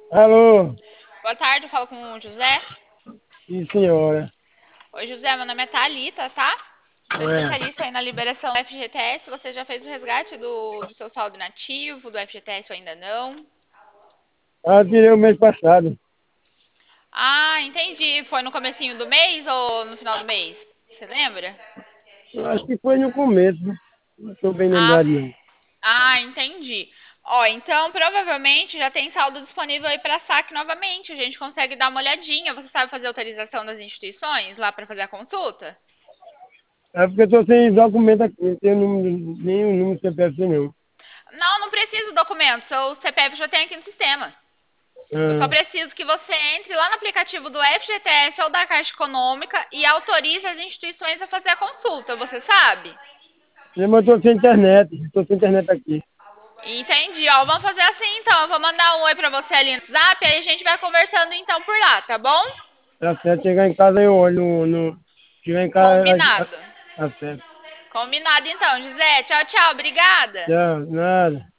Alô? Boa tarde, eu falo com o José. Sim, senhora. Oi, José, meu nome é Thalita, tá? Sou Ué, especialista aí na liberação do FGTS. Você já fez o resgate do seu saldo inativo, do FGTS ou ainda não? tirei o mês passado. Ah, entendi. Foi no comecinho do mês ou no final do mês? Você lembra? Eu acho que foi no começo. Não estou bem Ah, lembrado, não. entendi. Ó, então provavelmente já tem saldo disponível aí para saque novamente. A gente consegue dar uma olhadinha. Você sabe fazer autorização das instituições lá para fazer a consulta? É porque eu estou sem documento aqui. Não tenho nenhum número de CPF, não. Não, não precisa do documento. Seu CPF já tem aqui no sistema. Eu só Ah, preciso que você entre lá no aplicativo do FGTS ou da Caixa Econômica e autorize as instituições a fazer a consulta, você sabe? mas eu estou sem internet. Estou sem internet aqui. Entendi, ó, vamos fazer assim então, eu vou mandar um oi pra você ali no WhatsApp, aí a gente vai conversando então por lá, tá bom? Tá certo. Chegar em casa eu olho chegar em casa, Combinado. tá certo. Combinado então, José. Tchau, tchau, obrigada. Tchau, nada.